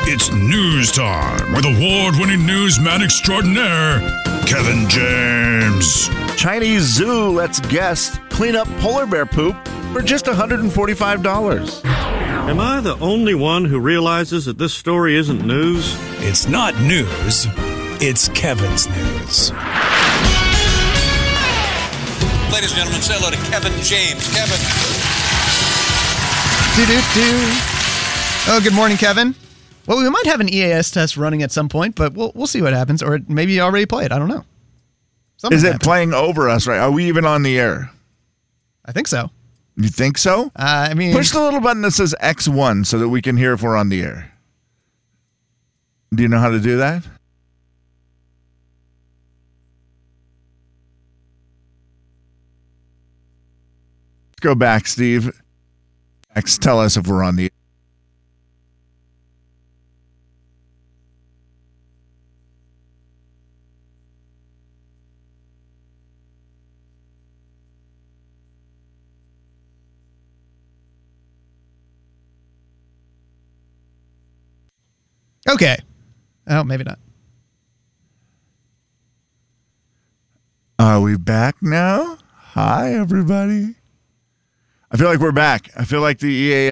It's news time with award-winning newsman extraordinaire, Kevin James. Chinese zoo lets guests clean up polar bear poop for just $145. Am I the only one who realizes that this story isn't news? It's not news. It's Kevin's news. Ladies and gentlemen, say hello to Kevin James. Kevin. Oh, good morning, Kevin. Well, we might have an EAS test running at some point, but we'll see what happens. Or maybe you already played. I don't know. Is it playing over us, right? Are we even on the air? I think so. You think so? I mean, push the little button that says X1 so that we can hear if we're on the air. Do you know how to do that? Let's go back, Steve. X, tell us if we're on the air. Okay. Oh, maybe not. Are we back now? Hi, everybody. I feel like we're back. I feel like the EA.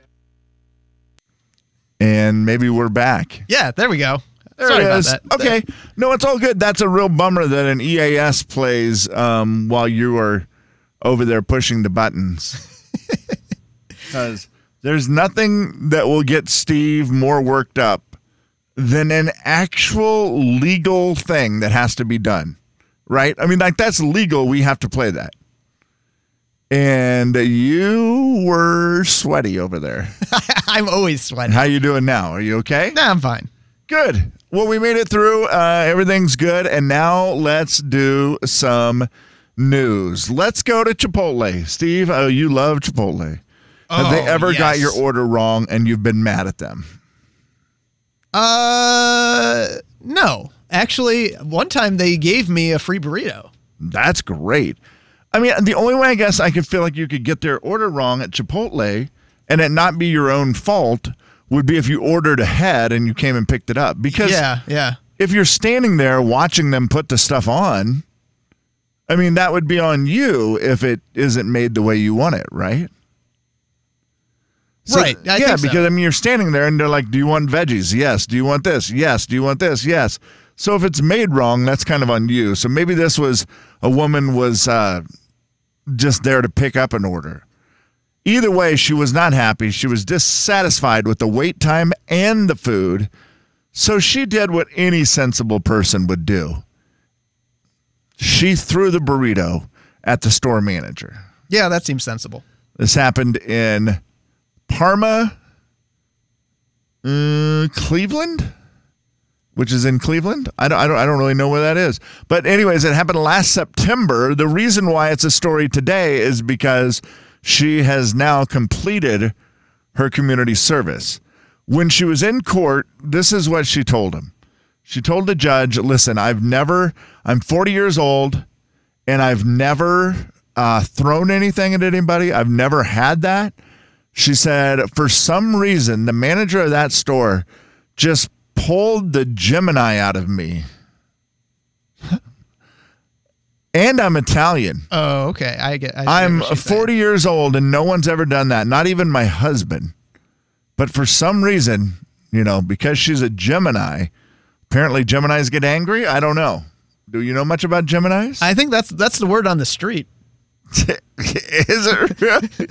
And maybe we're back. Yeah, there we go. There Sorry it about is. that. Okay. No, it's all good. That's a real bummer that an EAS plays while you are over there pushing the buttons. Because there's nothing that will get Steve more worked up than an actual legal thing that has to be done, right? I mean, like, that's legal. We have to play that. And you were sweaty over there. I'm always sweating. How you doing now? Are you okay? Nah, I'm fine. Good. Well, we made it through. Everything's good. And now let's do some news. Let's go to Chipotle. Steve, you love Chipotle. Have they ever got your order wrong and you've been mad at them? No. Actually, one time they gave me a free burrito. That's great. I mean, the only way I guess I could feel like you could get their order wrong at Chipotle and it not be your own fault would be if you ordered ahead and you came and picked it up. Because if you're standing there watching them put the stuff on, I mean, that would be on you if it isn't made the way you want it, right? So, right. I think so. Because I mean, you're standing there and they're like, do you want veggies? Yes. Do you want this? Yes. Do you want this? Yes. So if it's made wrong, that's kind of on you. So maybe this was a woman was just there to pick up an order. Either way, she was not happy. She was dissatisfied with the wait time and the food. So she did what any sensible person would do. She threw the burrito at the store manager. Yeah, that seems sensible. This happened in Parma, Cleveland, which is in Cleveland. I don't really know where that is. But anyways, it happened last September. The reason why it's a story today is because she has now completed her community service. When she was in court, this is what she told him. She told the judge, listen, I'm 40 years old and I've never thrown anything at anybody. I've never had that. She said, for some reason, the manager of that store just pulled the Gemini out of me. And I'm Italian. Oh, okay. I'm 40 years old and no one's ever done that. Not even my husband. But for some reason, because she's a Gemini, apparently Geminis get angry. I don't know. Do you know much about Geminis? I think that's the word on the street. Is it really?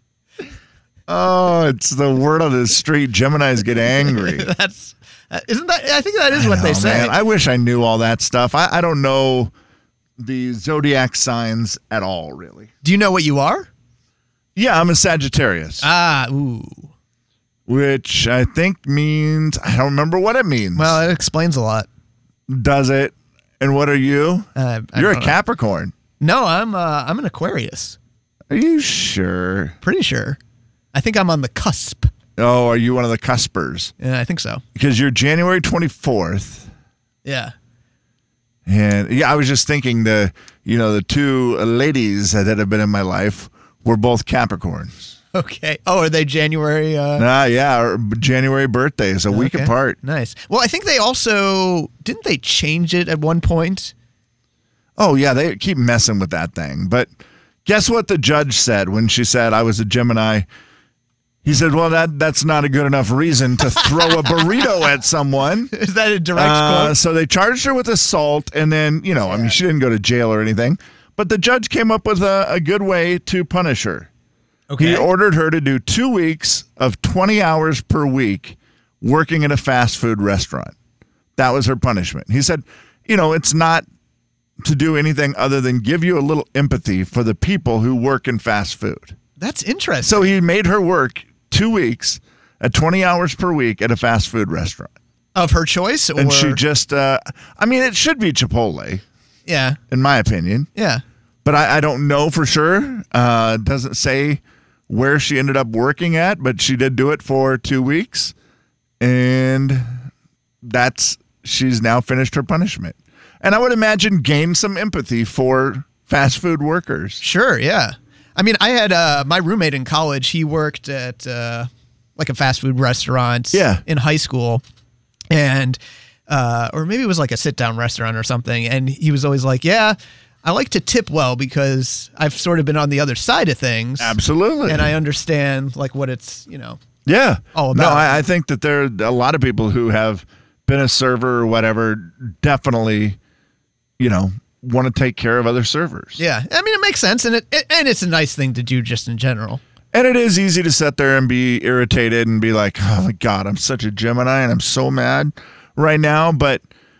Oh, it's the word on the street. Geminis get angry. Isn't that? I think that is what they say. Man, I wish I knew all that stuff. I don't know the zodiac signs at all, really. Do you know what you are? Yeah, I'm a Sagittarius. Ooh. Which I think means, I don't remember what it means. Well, it explains a lot. Does it? And what are you? You're a Capricorn. No, I'm an Aquarius. Are you sure? Pretty sure. I think I'm on the cusp. Oh, are you one of the cuspers? Yeah, I think so. Because you're January 24th. Yeah. And yeah, I was just thinking the two ladies that have been in my life were both Capricorns. Okay. Oh, are they January? Yeah, or January birthdays, a week Okay. apart. Nice. Well, I think they also didn't they change it at one point? Oh, yeah, they keep messing with that thing. But guess what the judge said when she said I was a Gemini? He said, well, that's not a good enough reason to throw a burrito at someone. Is that a direct quote? So they charged her with assault, and then, I mean, she didn't go to jail or anything. But the judge came up with a good way to punish her. Okay. He ordered her to do 2 weeks of 20 hours per week working at a fast food restaurant. That was her punishment. He said, it's not to do anything other than give you a little empathy for the people who work in fast food. That's interesting. So he made her work 2 weeks at 20 hours per week at a fast food restaurant. Of her choice? Or? And she just, it should be Chipotle, Yeah. in my opinion. Yeah. But I don't know for sure. It doesn't say where she ended up working at, but she did do it for 2 weeks. And she's now finished her punishment. And I would imagine gain some empathy for fast food workers. Sure, yeah. I mean, I had my roommate in college. He worked at like a fast food restaurant in high school. And, or maybe it was like a sit-down restaurant or something. And he was always like, yeah, I like to tip well because I've sort of been on the other side of things. Absolutely. And I understand like what it's, Yeah. all about. No, I think that there are a lot of people who have been a server or whatever definitely, want to take care of other servers. Yeah. I mean, it makes sense. And it's a nice thing to do just in general. And it is easy to sit there and be irritated and be like, oh my God, I'm such a Gemini and I'm so mad right now. But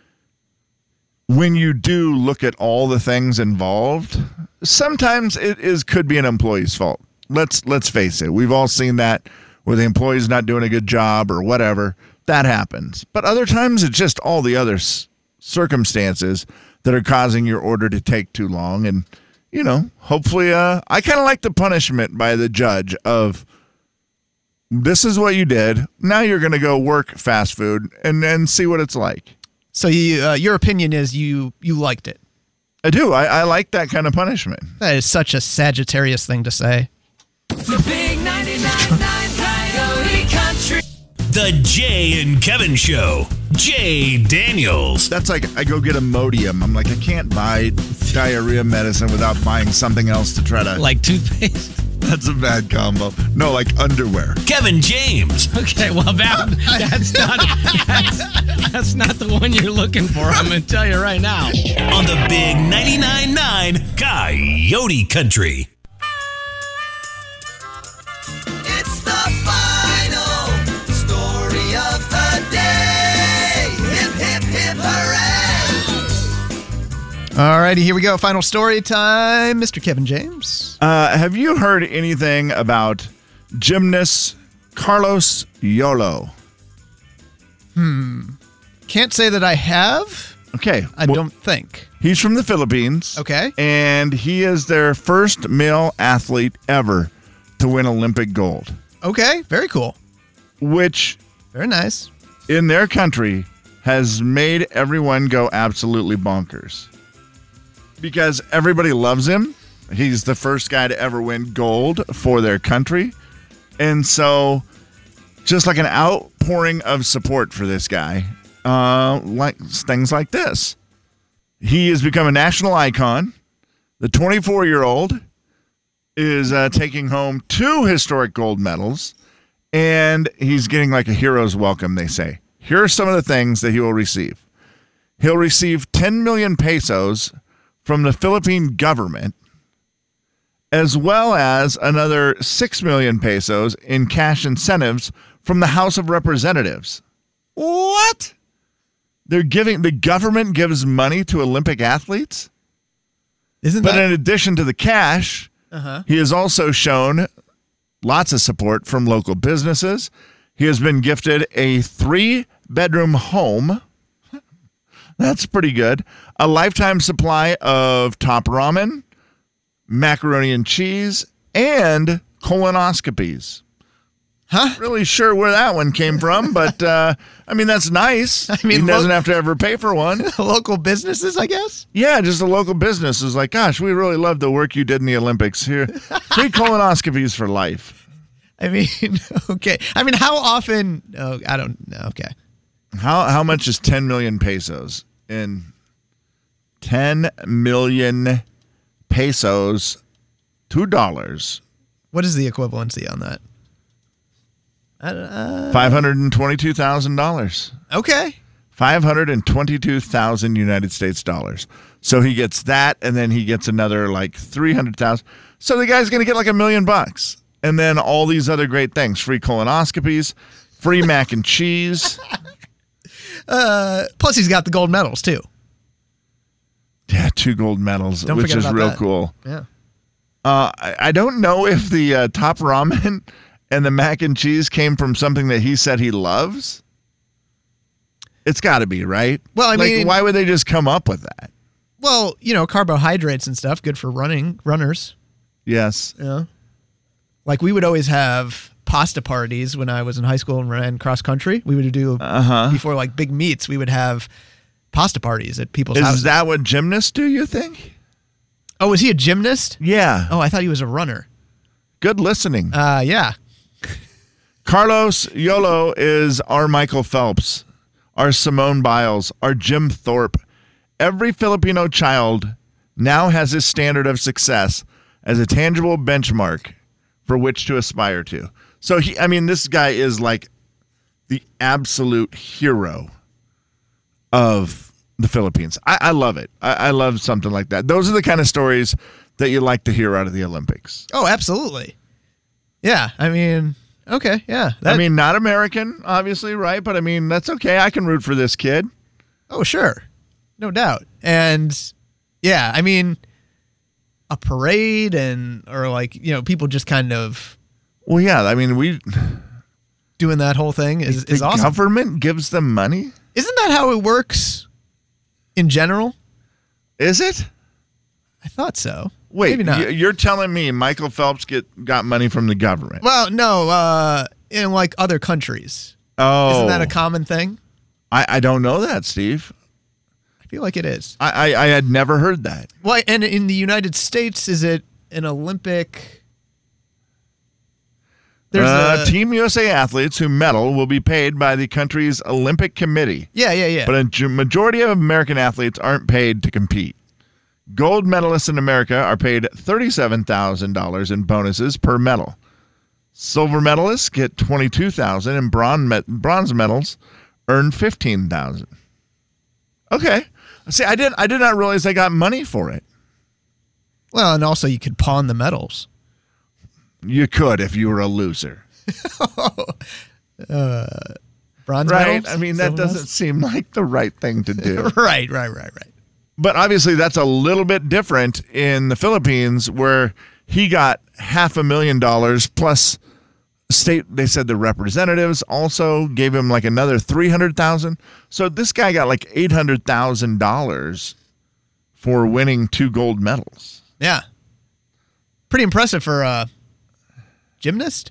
when you do look at all the things involved, sometimes it could be an employee's fault. Let's face it. We've all seen that where the employee's not doing a good job or whatever. That happens. But other times it's just all the other circumstances that are causing your order to take too long. And, hopefully, I kind of like the punishment by the judge of this is what you did. Now you're going to go work fast food and see what it's like. So your opinion is you liked it. I do. I like that kind of punishment. That is such a Sagittarius thing to say. The big 99.9 Coyote Country. The Jay and Kevin Show. Jay Daniels. That's like I go get Imodium. I'm like, I can't buy diarrhea medicine without buying something else to try to... Like toothpaste? That's a bad combo. No, like underwear. Kevin James. Okay, well, that's not the one you're looking for. I'm going to tell you right now. On the big 99.9 Coyote Country. It's the final story of the day. Hip, hip, hip, hooray! All righty, here we go. Final story time. Mr. Kevin James. Have you heard anything about gymnast Carlos Yolo? Can't say that I have. Okay. I don't think. He's from the Philippines. Okay. And he is their first male athlete ever to win Olympic gold. Okay, very cool. Which, Very nice. in their country, has made everyone go absolutely bonkers. Because everybody loves him. He's the first guy to ever win gold for their country. And so, just like an outpouring of support for this guy, like things like this. He has become a national icon. The 24-year-old is taking home 2 historic gold medals, and he's getting like a hero's welcome, they say. Here are some of the things that he will receive. He'll receive 10 million pesos from the Philippine government, as well as another 6 million pesos in cash incentives from the House of Representatives. What? The government gives money to Olympic athletes? But in addition to the cash, he has also shown lots of support from local businesses. He has been gifted a 3-bedroom home. That's pretty good. A lifetime supply of top ramen, macaroni and cheese, and colonoscopies. Huh? Really sure where that one came from, but that's nice. He doesn't have to ever pay for one. Local businesses, I guess? Yeah, just a local business is like, gosh, we really love the work you did in the Olympics. Here, 3 colonoscopies for life. I mean, okay. I mean, how often? Oh, I don't know. Okay. How much is 10 million pesos? In 10 million pesos, $2. What is the equivalency on that? $522,000. Okay. 522,000 United States dollars. So he gets that, and then he gets another like 300,000. So the guy's going to get like $1 million, and then all these other great things: free colonoscopies, free mac and cheese. Plus, he's got the gold medals too. Yeah, 2 gold medals, Don't which forget is about real that. cool. Yeah. I don't know if the top ramen and the mac and cheese came from something that he said he loves. It's got to be, right? Well, I mean, why would they just come up with that? Well, carbohydrates and stuff, good for runners. Yes. Yeah. Like we would always have pasta parties when I was in high school and ran cross country. We would do before like big meets. We would have pasta parties at people's houses. Is that what gymnasts do, you think? Oh, was he a gymnast? Yeah. Oh, I thought he was a runner. Good listening. Yeah. Carlos Yolo is our Michael Phelps, our Simone Biles, our Jim Thorpe. Every Filipino child now has his standard of success as a tangible benchmark for which to aspire to. So, this guy is like the absolute hero of the Philippines. I love it. I love something like that. Those are the kind of stories that you like to hear out of the Olympics. Oh, absolutely. Yeah. Okay. Yeah. Not American, obviously, right? But that's okay. I can root for this kid. Oh, sure. No doubt. And yeah, a parade or people just kind of. Well, yeah. We doing that whole thing is awesome. The government gives them money? Isn't that how it works in general? Is it? I thought so. Wait, maybe not. You're telling me Michael Phelps got money from the government? Well, no, in like other countries. Oh. Isn't that a common thing? I don't know that, Steve. I feel like it is. I had never heard that. Well, and in the United States, is it an Olympic? There's Team USA athletes who medal will be paid by the country's Olympic Committee. Yeah. But a majority of American athletes aren't paid to compete. Gold medalists in America are paid $37,000 in bonuses per medal. Silver medalists get $22,000, and bronze medals earn $15,000. Okay. See, I did not realize they got money for it. Well, and also you could pawn the medals. You could if you were a loser. Bronze right? medals? That doesn't seem like the right thing to do. Right. But obviously that's a little bit different in the Philippines, where he got $500,000 plus they said the representatives also gave him like another $300,000. So this guy got like $800,000 for winning 2 gold medals. Yeah. Pretty impressive for a gymnast.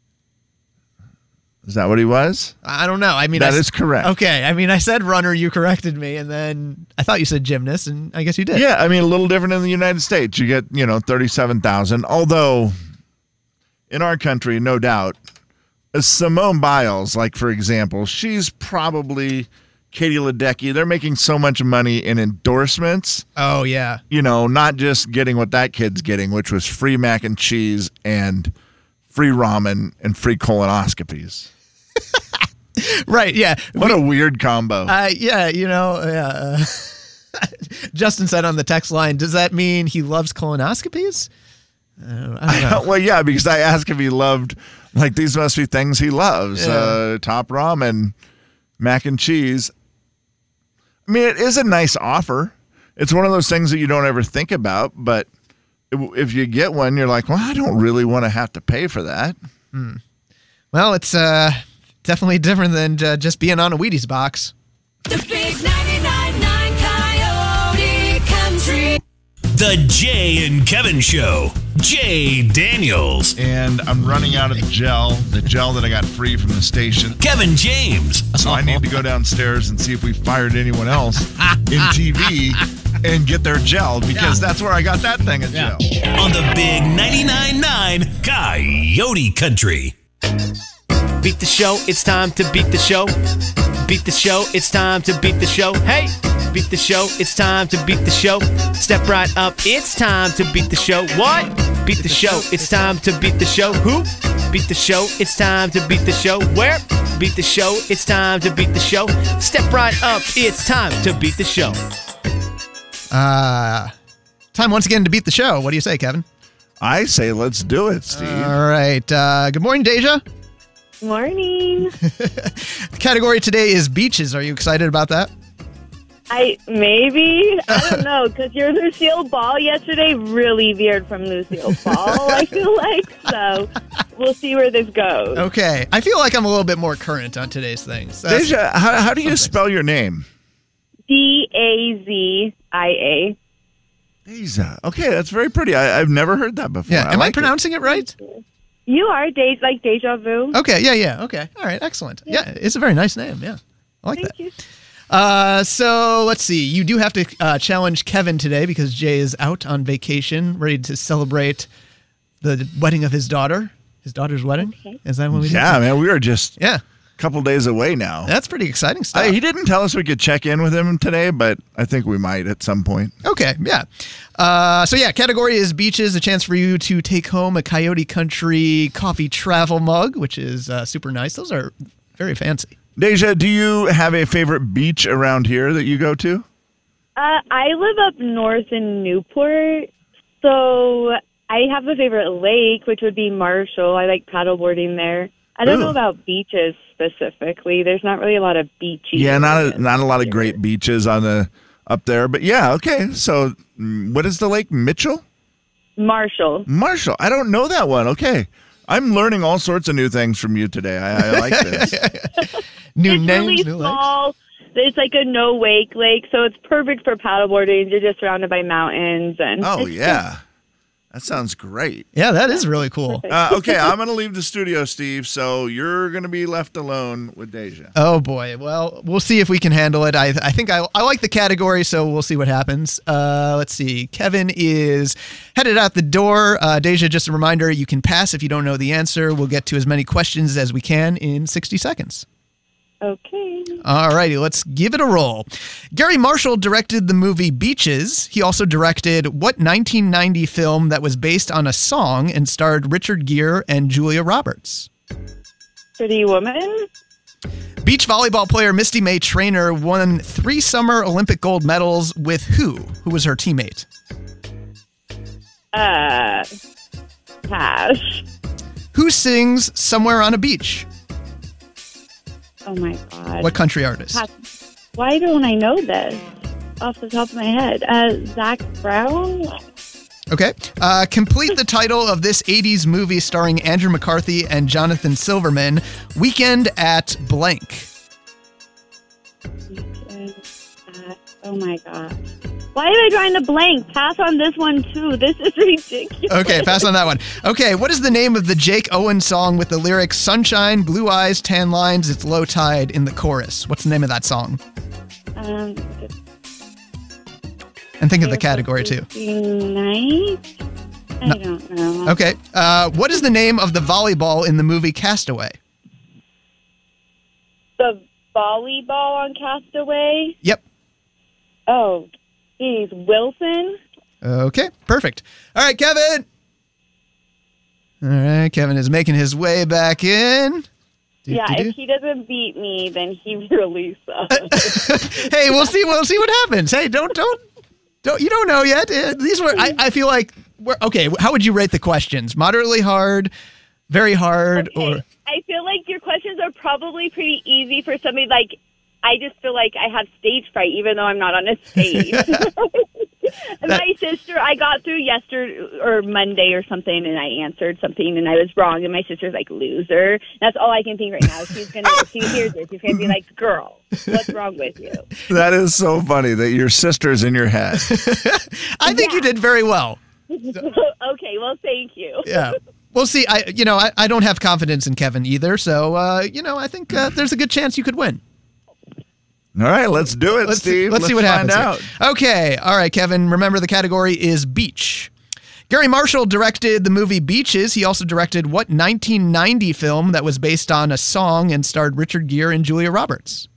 Is that what he was? I don't know. That is correct. Okay. I said runner, you corrected me, and then I thought you said gymnast, and I guess you did. Yeah, a little different in the United States. You get, $37,000. Although, in our country, no doubt, Simone Biles, like, for example, she's probably Katie Ledecky. They're making so much money in endorsements. Oh, yeah. Not just getting what that kid's getting, which was free mac and cheese and free ramen and free colonoscopies. Right, yeah. What a weird combo. Justin said on the text line, does that mean he loves colonoscopies? I don't know. Well, yeah, because I asked if he loved, like, these must be things he loves. Yeah. Top ramen, mac and cheese. It is a nice offer. It's one of those things that you don't ever think about, but if you get one, you're like, well, I don't really want to have to pay for that. Well, it's definitely different than just being on a Wheaties box. The big 99.9 Coyote Country. The Jay and Kevin Show. Jay Daniels. And I'm running out of the gel that I got free from the station. Kevin James. So I need to go downstairs and see if we fired anyone else in TV and get their gel because that's where I got that thing of gel. On the big 99.9 Coyote Country. Beat the show, it's time to beat the show. Beat the show, it's time to beat the show. Hey! Beat the show, it's time to beat the show. Step right up, it's time to beat the show. What? Beat the show, it's time to beat the show. Who? Beat the show, it's time to beat the show. Where? Beat the show, it's time to beat the show. Step right up, it's time to beat the show. Time once again to beat the show. What do you say, Kevin? I say let's do it, Steve. All right. Good morning, Deja. Morning. The category today is beaches. Are you excited about that? I don't know, because your Lucille Ball yesterday really veered from Lucille Ball, I feel like. So we'll see where this goes. Okay. I feel like I'm a little bit more current on today's things. Deja, how do you spell your name? Dazia. Deja. Okay, that's very pretty. I've never heard that before. Yeah. Am I pronouncing it right? You are like deja vu. Okay. Yeah. Okay. All right. Excellent. Yeah. It's a very nice name. Yeah. I like that. Thank you. So let's see. You do have to challenge Kevin today because Jay is out on vacation, ready to celebrate the wedding of his daughter. His daughter's wedding. Okay. Is that what we did? Yeah, man. We are just a couple days away now. That's pretty exciting stuff. He didn't tell us we could check in with him today, but I think we might at some point. Okay, yeah. Category is beaches, a chance for you to take home a Coyote Country coffee travel mug, which is super nice. Those are very fancy. Deja, do you have a favorite beach around here that you go to? I live up north in Newport, so I have a favorite lake, which would be Marshall. I like paddleboarding there. I don't know about beaches specifically. There's not really a lot of beaches. Yeah, not a lot of great beaches up there. But yeah, okay. So what is the lake? Mitchell? Marshall. I don't know that one. Okay. I'm learning all sorts of new things from you today. I like this. New names, really new small. It's like a no-wake lake, so it's perfect for paddleboarding. You're just surrounded by mountains. That sounds great. Yeah, that is really cool. Okay, I'm going to leave the studio, Steve, so you're going to be left alone with Deja. Oh, boy. Well, we'll see if we can handle it. I think I like the category, so we'll see what happens. Let's see. Kevin is headed out the door. Deja, just a reminder, you can pass if you don't know the answer. We'll get to as many questions as we can in 60 seconds. Okay. All righty, let's give it a roll. Gary Marshall directed the movie Beaches. He also directed what 1990 film that was based on a song and starred Richard Gere and Julia Roberts? Pretty Woman. Beach volleyball player Misty May Traynor won 3 summer Olympic gold medals with who? Who was her teammate? Pass. Who sings Somewhere on a Beach? Oh, my God. What country artist? Why don't I know this off the top of my head? Zach Brown? Okay. Complete the title of this 80s movie starring Andrew McCarthy and Jonathan Silverman, Weekend at blank. Oh, my God. Why am I drawing a blank? Pass on this one, too. This is ridiculous. Okay, pass on that one. Okay, what is the name of the Jake Owen song with the lyrics Sunshine, Blue Eyes, Tan Lines, It's Low Tide in the chorus? What's the name of that song? And think of the category, too. Night? I don't know. Okay. What is the name of the volleyball in the movie Castaway? The volleyball on Castaway? Yep. Oh, geez. Wilson? Okay, perfect. All right, Kevin. All right, Kevin is making his way back in. If he doesn't beat me, then he really sucks. Hey, we'll see what happens. Hey, don't you don't know yet. These were I feel like okay, how would you rate the questions? Moderately hard, very hard, or I feel like your questions are probably pretty easy for somebody like I just feel like I have stage fright even though I'm not on a stage. My sister, I got through yesterday or Monday or something, and I answered something, and I was wrong, and my sister's like, loser. That's all I can think right now. If she hears this, she's going to be like, girl, what's wrong with you? That is so funny that your sister's in your head. I think you did very well. Okay, well, thank you. Yeah. We'll see. I don't have confidence in Kevin either, so, I think there's a good chance you could win. All right, let's do it, Steve. Let's see what find happens here. Okay. All right, Kevin. Remember, the category is beach. Gary Marshall directed the movie Beaches. He also directed what 1990 film that was based on a song and starred Richard Gere and Julia Roberts?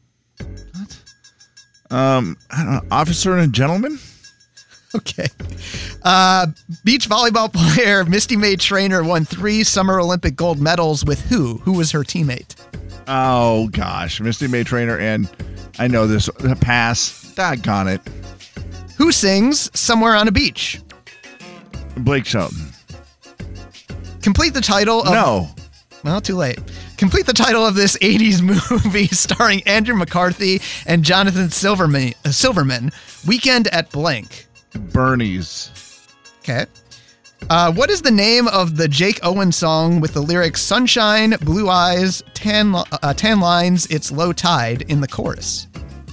I don't know, Officer and a Gentleman? Okay. Beach volleyball player Misty May Trainer won 3 Summer Olympic gold medals with who? Who was her teammate? Oh, gosh. Misty May Trainer, and I know this. Pass. Doggone it. Who sings Somewhere on a Beach? Blake Shelton. Complete the title of... No. Well, too late. Complete the title of this 80s movie starring Andrew McCarthy and Jonathan Silverman. Weekend at blank. Bernie's. Okay. What is the name of the Jake Owen song with the lyrics "Sunshine, Blue Eyes, tan lines, it's low tide" in the chorus?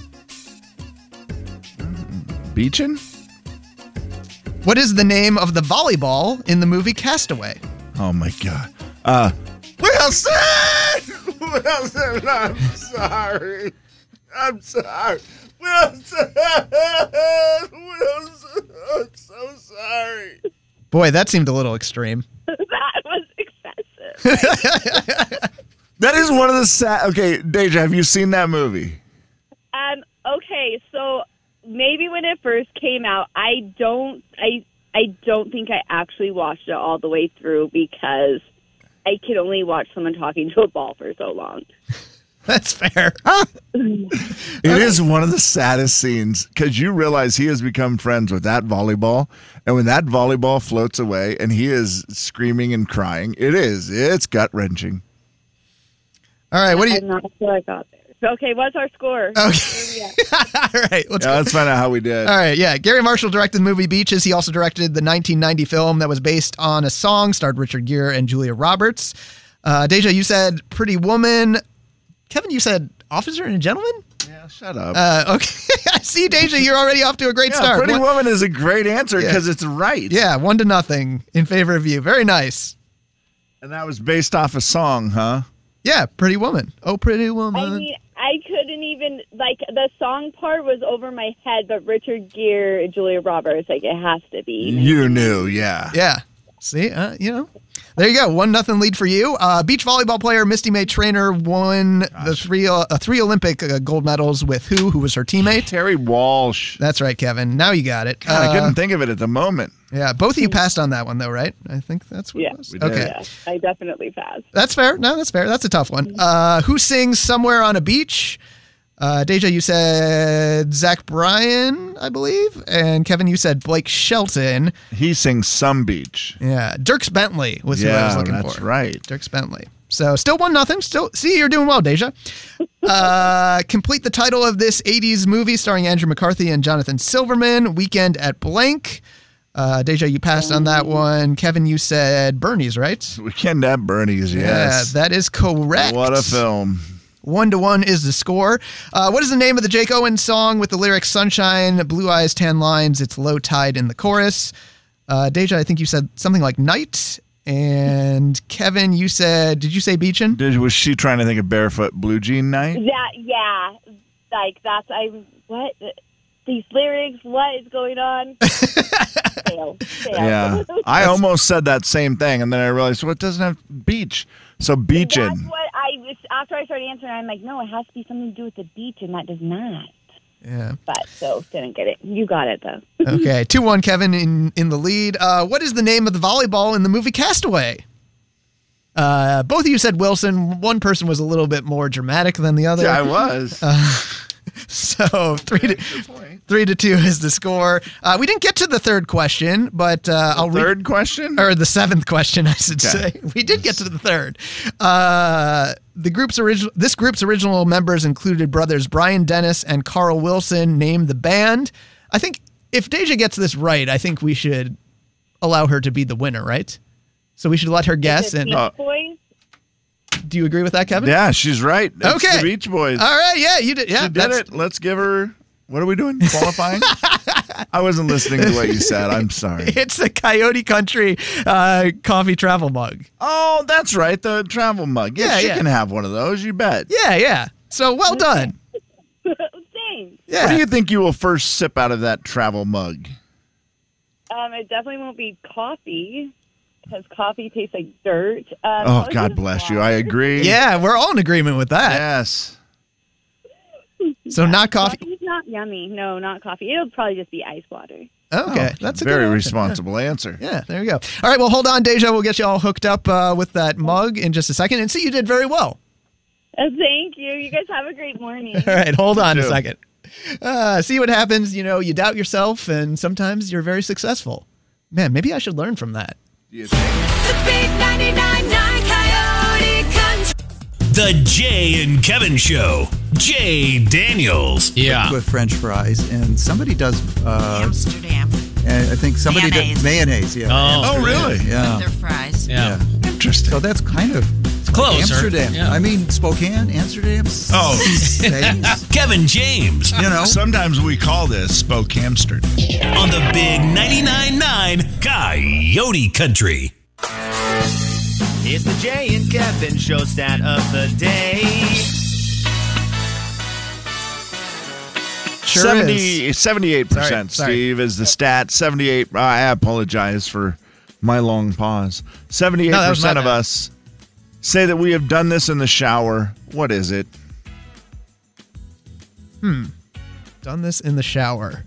Beachin'? What is the name of the volleyball in the movie Castaway? Oh my God. Wilson! Wilson, I'm sorry. I'm sorry. Wilson! Wilson, I'm so sorry. Boy, that seemed a little extreme. That was excessive. That is one of the sad. Okay, Deja, have you seen that movie? Okay, so maybe when it first came out, I don't think I actually watched it all the way through because I could only watch someone talking to a ball for so long. That's fair. It is one of the saddest scenes because you realize he has become friends with that volleyball. And when that volleyball floats away and he is screaming and crying, it's gut wrenching. All right. What do you? I'm not sure I got there. Okay, what's our score? Okay. All right. Let's find out how we did. All right. Yeah. Gary Marshall directed the movie Beaches. He also directed the 1990 film that was based on a song, starred Richard Gere and Julia Roberts. Deja, you said Pretty Woman. Kevin, you said Officer and a Gentleman? Yeah, shut up. Okay. See, Deja, you're already off to a great start. Pretty Woman is a great answer because it's right. Yeah, 1-0 in favor of you. Very nice. And that was based off a song, huh? Yeah, Pretty Woman. Oh, Pretty Woman. I mean, I couldn't even, like, the song part was over my head, but Richard Gere and Julia Roberts, like, it has to be. You knew, yeah. Yeah. See, there you go. 1-0 lead for you. Beach volleyball player Misty May Trainer won the three Olympic gold medals with who? Who was her teammate? Terry Walsh. That's right, Kevin. Now you got it. God, I couldn't think of it at the moment. Yeah, both of you passed on that one, though, right? I think that's what it was. We did. Okay. Yeah, I definitely passed. That's fair. No, that's fair. That's a tough one. Who sings Somewhere on a Beach? Deja, you said Zach Bryan, I believe. And Kevin, you said Blake Shelton. He sings Some Beach. Yeah. Dierks Bentley was who I was looking for. That's right. Dierks Bentley. So still 1-0. Still, see, you're doing well, Deja. Complete the title of this 80s movie starring Andrew McCarthy and Jonathan Silverman, Weekend at blank. Deja, you passed on that one. Kevin, you said Bernie's, right? Weekend at Bernie's, yes. Yeah, that is correct. What a film. 1-1 is the score. What is the name of the Jake Owen song with the lyrics "Sunshine, Blue Eyes, Tan Lines, It's Low Tide" in the chorus? Deja, I think you said something like Night. And Kevin, you said, did you say Beachin'? Was she trying to think of Barefoot Blue Jean Night? Yeah. Like, what? These lyrics, what is going on? Fail. Yeah. I almost said that same thing, and then I realized, well, it doesn't have beach. So beachin'. That's what after I started answering, I'm like, no, it has to be something to do with the beach, and that does not. Yeah. But, so, didn't get it. You got it, though. Okay, 2-1, Kevin in the lead. What is the name of the volleyball in the movie Castaway? Both of you said Wilson. One person was a little bit more dramatic than the other. Yeah, I was. So 3-2 is the score. We didn't get to the third question, but I'll read. Third question? Or the seventh question, I should say. We did get to the third. This group's original members included brothers Brian Dennis and Carl Wilson. Name the band. I think if Deja gets this right, I think we should allow her to be the winner, right? So we should let her guess. And Beach Boys? Do you agree with that, Kevin? Yeah, she's right. It's okay. The Beach Boys. All right. Yeah, you did. Yeah, she did it. Let's give her. What are we doing? Qualifying? I wasn't listening to what you said. I'm sorry. It's the Coyote Country coffee travel mug. Oh, that's right. The travel mug. Yeah, she can have one of those. You bet. Yeah. So well done. Yeah. What do you think you will first sip out of that travel mug? It definitely won't be coffee because coffee tastes like dirt. Oh, God bless you. I agree. Yeah, we're all in agreement with that. Yes. So not coffee. Coffee's not yummy. No, not coffee. It'll probably just be ice water. Okay, that's a very good answer. responsible answer. Yeah, there you go. All right, well, hold on, Deja. We'll get you all hooked up with that mug in just a second. And see, you did very well. Thank you. You guys have a great morning. All right, hold on a too. second. See what happens. You know, you doubt yourself, and sometimes you're very successful. Man, maybe I should learn from that. The big 99.9 Coyote Country. The Jay and Kevin Show. Jay Daniels. Yeah. With French fries, and somebody does. Amsterdam. I think somebody does mayonnaise. Yeah. Oh, really? Yeah. Their fries. Yeah. Interesting. So that's kind of closer. Amsterdam. Yeah. I mean, Spokane, Amsterdam. Oh. Same. Kevin James. You know. Sometimes we call this Spokamster. On the big 99.9 Coyote Country. It's the Jay and Kevin Show stat of the day. Sure 78%, Sorry. Steve, is the stat. 78. I apologize for my long pause. 78% of us say that we have done this in the shower. What is it? Done this in the shower.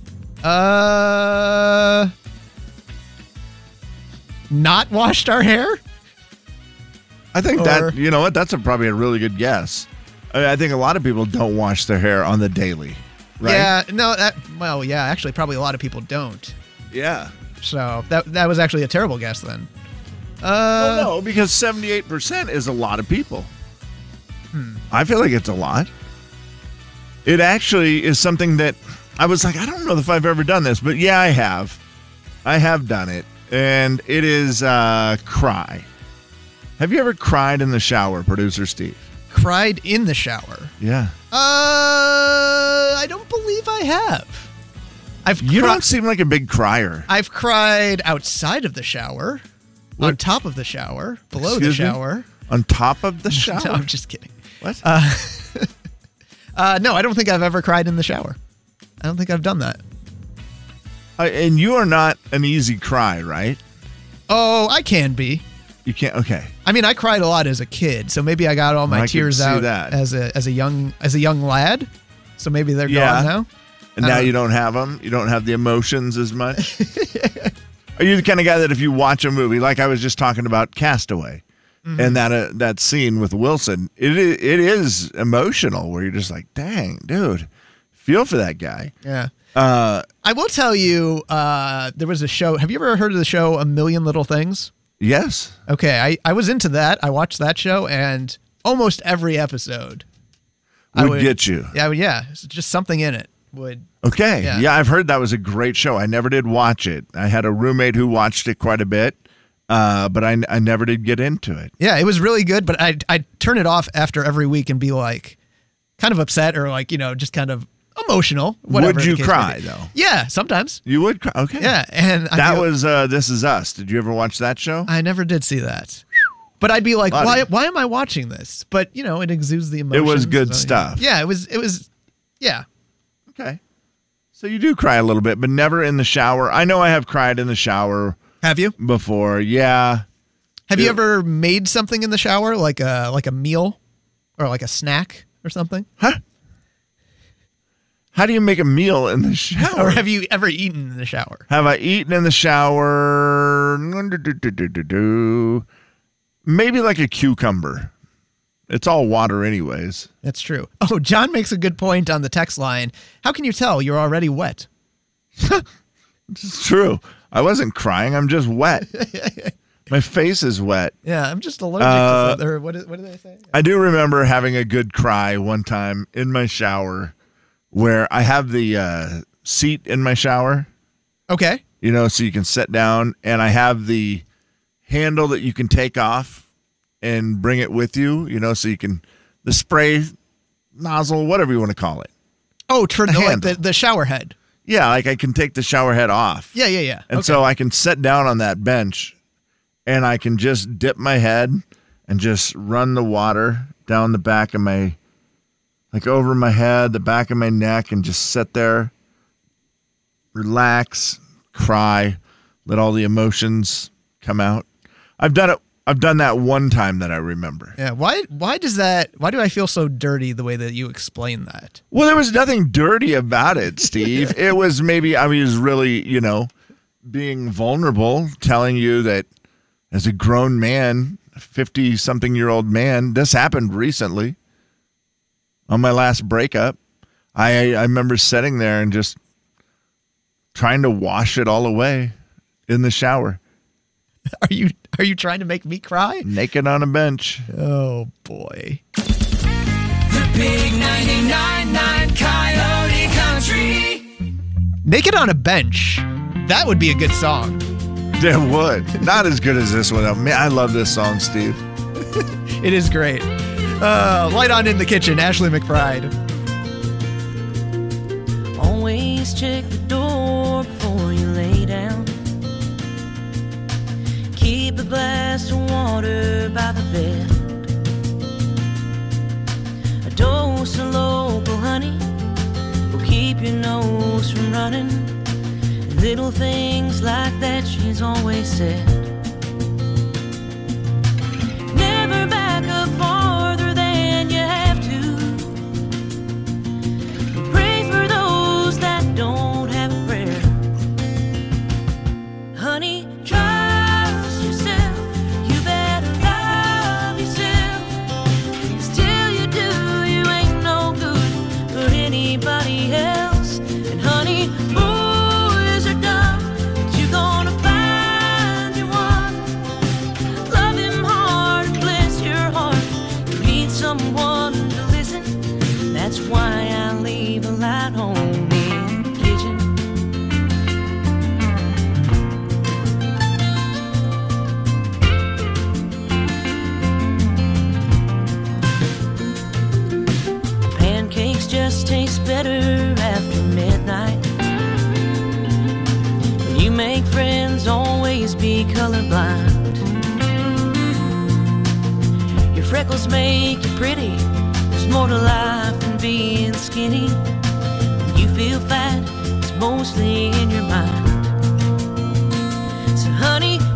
Not washed our hair? I think that, you know what, that's probably a really good guess. I think a lot of people don't wash their hair on the daily, right? Yeah, no, actually, probably a lot of people don't. Yeah. So that was actually a terrible guess then. Well, no, because 78% is a lot of people. I feel like it's a lot. It actually is something that I was like, I don't know if I've ever done this, but yeah, I have. I have done it, and it is cry. Have you ever cried in the shower, Producer Steve? Cried in the shower? Yeah. I don't believe I have. You don't seem like a big crier. I've cried outside of the shower, on top of the shower, below the shower. On top of the shower? No, I'm just kidding. What? No, I don't think I've ever cried in the shower. I don't think I've done that. And you are not an easy cry, right? Oh, I can be. You can't. Okay. I mean, I cried a lot as a kid, so maybe I got all my tears out as a young lad. So maybe they're gone now. And now you don't have them. You don't have the emotions as much. Are you the kind of guy that if you watch a movie, like I was just talking about Castaway, and that scene with Wilson, it is emotional where you're just like, dang, dude, feel for that guy. Yeah. I will tell you, there was a show. Have you ever heard of the show A Million Little Things? Yes. Okay, I was into that. I watched that show, and almost every episode would get you. Yeah, just something in it would. Okay, yeah, I've heard that was a great show. I never did watch it. I had a roommate who watched it quite a bit, but I never did get into it. Yeah, it was really good, but I'd turn it off after every week and be like, kind of upset or like, just kind of emotional. Whatever would you cry though? Yeah, sometimes. You would cry. Okay. Yeah, and that was This Is Us. Did you ever watch that show? I never did see that. But I'd be like, why am I watching this? But it exudes the emotions. It was good stuff. Yeah, it was. Yeah. Okay. So you do cry a little bit, but never in the shower. I know I have cried in the shower. Have you? Before, yeah. Have you ever made something in the shower, like a meal or like a snack or something? Huh? How do you make a meal in the shower? Or have you ever eaten in the shower? Have I eaten in the shower? Maybe like a cucumber. It's all water anyways. That's true. Oh, John makes a good point on the text line. How can you tell you're already wet? It's true. I wasn't crying. I'm just wet. My face is wet. Yeah, I'm just allergic to something. Or what did they say? I do remember having a good cry one time in my shower where I have the seat in my shower. Okay. So you can sit down, and I have the handle that you can take off and bring it with you, so you can, the spray nozzle, whatever you want to call it. Oh, the shower head. Yeah, like I can take the shower head off. Yeah. And so I can sit down on that bench, and I can just dip my head and just run the water down the back of my like over my head, the back of my neck, and just sit there, relax, cry, let all the emotions come out. I've done that one time that I remember. Yeah. Why do I feel so dirty the way that you explain that? Well, there was nothing dirty about it, Steve. It was maybe I was really, being vulnerable, telling you that as a grown man, 50-something-year-old man, this happened recently on my last breakup. I remember sitting there and just trying to wash it all away in the shower. Are you trying to make me cry? Naked on a bench. Oh, boy. The big 99.9 Coyote Country. Naked on a Bench. That would be a good song. It would. Not as good as this one. Man, I love this song, Steve. It is great. Light on in the kitchen, Ashley McBride. Always check the door before you lay down. Keep a glass of water by the bed. A dose of local honey will keep your nose from running. And little things like that she's always said. Never back up farther than you have to. Pray for those that don't have a prayer. Honey, trust yourself. You better love yourself. 'Cause till you do, you ain't no good for anybody else. And honey, boys are dumb, but you're gonna find you one. Love him hard and bless your heart. You need someone to listen. That's why I leave a light on in the kitchen. Pancakes just taste better after midnight. When you make friends, always be colorblind. Your freckles make you pretty. There's more to life than being skinny. When you feel fat, it's mostly in your mind. So honey,